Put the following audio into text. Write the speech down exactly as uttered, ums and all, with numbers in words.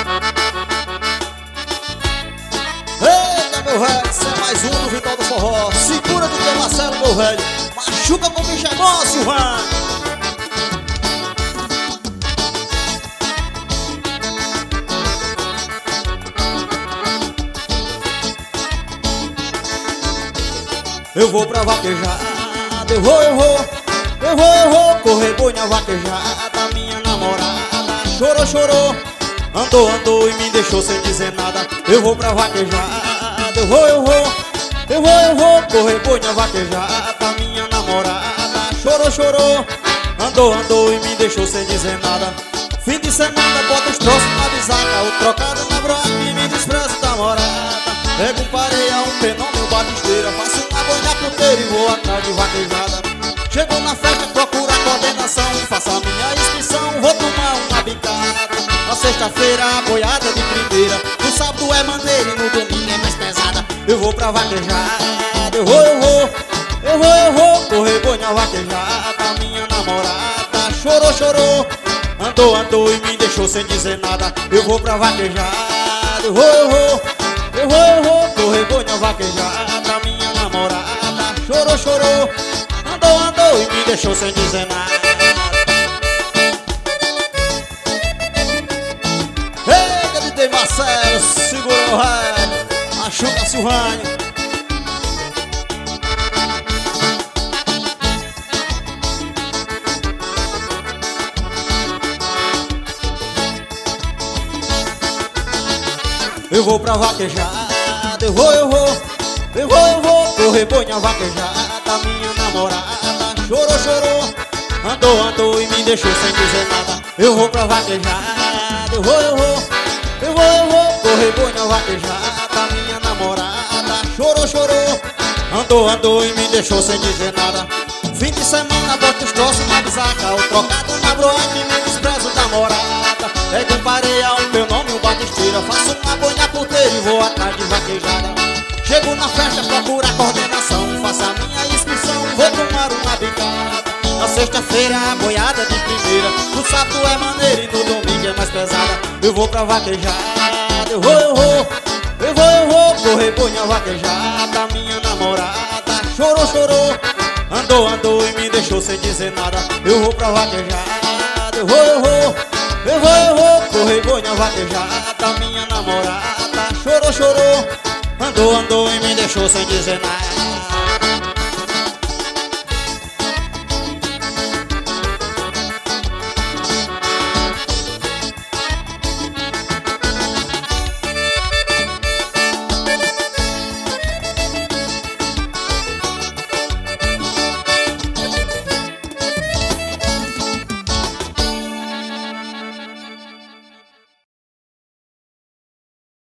Eita, meu velho, isso é mais um do Vital do Forró. Segura do teu Marcelo, meu velho. Machuca com o bicho é bom, Silvano. Eu vou pra vaquejada, eu vou, eu vou, eu vou, eu vou correr boi na vaquejada. Minha namorada chorou, chorou, andou, andou e me deixou sem dizer nada. Eu vou pra vaquejada, eu vou, eu vou, eu vou, eu vou correr boi na vaquejada. Minha namorada chorou, chorou, andou, andou e me deixou sem dizer nada. Fim de semana bota os troços na bisaca, o trocado na broca e me despreza da morada. Pego um pareia, um fenômeno, batisteira, faço uma boi na puteira e vou atrás de vaquejada. Chego na festa, procuro a coordenação, faço a minha inscrição, vou tomar uma bicada. Na sexta-feira a boiada de primeira, no sábado é maneira e no domingo é mais pesada. Eu vou pra vaquejada, eu vou, eu vou, eu vou, eu vou correr boi na vaquejada. Minha namorada chorou, chorou, andou, andou e me deixou sem dizer nada. Eu vou pra vaquejada, eu vou, eu vou, eu vou, eu vou correr boi na vaquejada. Minha namorada chorou, chorou, andou, andou e me deixou sem dizer nada. Eita, D J Marcelo, segura o rádio, machuca Silvânia. Eu vou pra vaquejada, eu vou, eu vou, eu vou, eu vou correr boi na vaquejada. Minha namorada chorou, chorou, andou, andou e me deixou sem dizer nada. Eu vou pra vaquejada, eu vou, eu vou, eu vou, eu vou correr boi na vaquejada. Minha namorada chorou, chorou, andou, andou e me deixou sem dizer nada. Fim de semana bota os troços na bisaca, o trocado na broca e me desprezo da morada. Pego um pareia, um meu nome, um batisteira, faço uma boi na puteira e vou atrás de vaquejada. Chego na festa, procuro a coordenação, faço a minha inscrição, vou tomar uma bicada. Na sexta-feira a boiada de primeira, no sábado é maneira e no domingo é mais pesada. Eu vou pra vaquejada, eu vou, eu vou, eu vou, eu vou correr boi na vaquejada. Minha namorada chorou, chorou, andou, andou e me deixou sem dizer nada. Eu vou pra vaquejada, eu vou, eu vou, eu vou, eu vou correr boi na vaquejada. Minha namorada chorou, chorou, andou, andou e me deixou sem dizer nada.